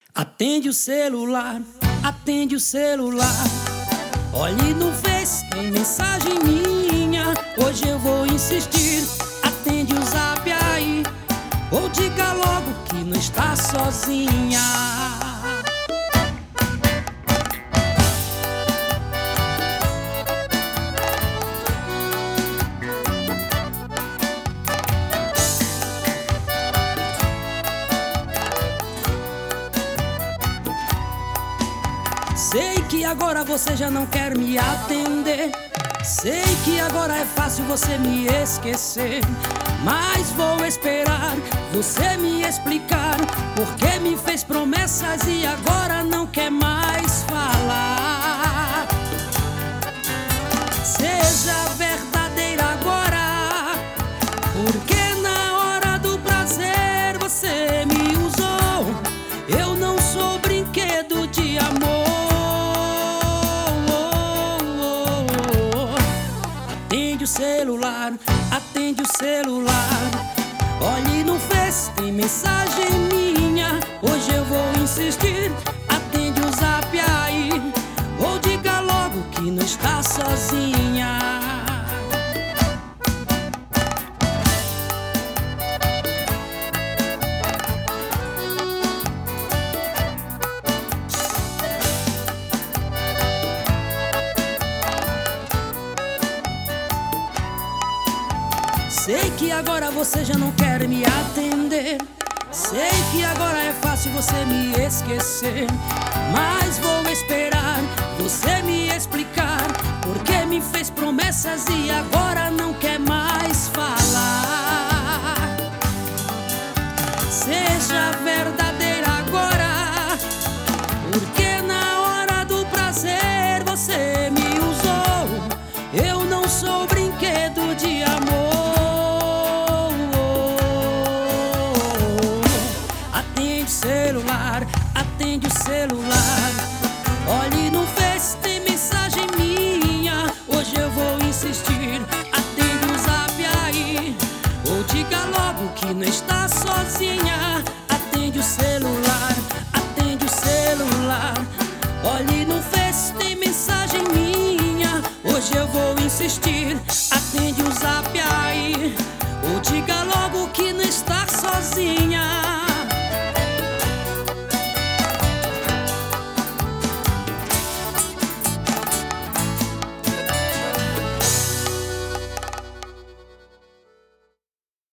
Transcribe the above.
Atende o celular, atende o celular. Olhe no Face, tem mensagem minha. Hoje eu vou insistir. Atende o Zap aí, ou diga logo que não está sozinha. Sei que agora você já não quer me atender. Sei que agora é fácil você me esquecer. Mas vou esperar você me explicar porque me fez promessas e agora não quer mais falar. Seja verdadeira agora, porque na hora do prazer você me usou. Eu não sou brinquedo de amor. Atende o celular, atende o celular. Olhe no Face, tem mensagem minha. Hoje eu vou insistir. Atende o Zap aí, ou diga logo que não está sozinha. Sei que agora você já não quer me atender. Sei que agora é fácil você me esquecer. Mas vou esperar você me explicar porque me fez promessas e agora não quer mais falar. Seja verdadeira agora, porque na hora do prazer você me usou. Eu não sou brinquedo de amor. Celular, atende o celular. Olhe no Face, tem mensagem minha. Hoje eu vou insistir. Atende o Zap aí, ou diga logo que não está sozinha. Atende o celular, atende o celular. Olhe no Face, tem mensagem minha. Hoje eu vou insistir. Atende o Zap aí,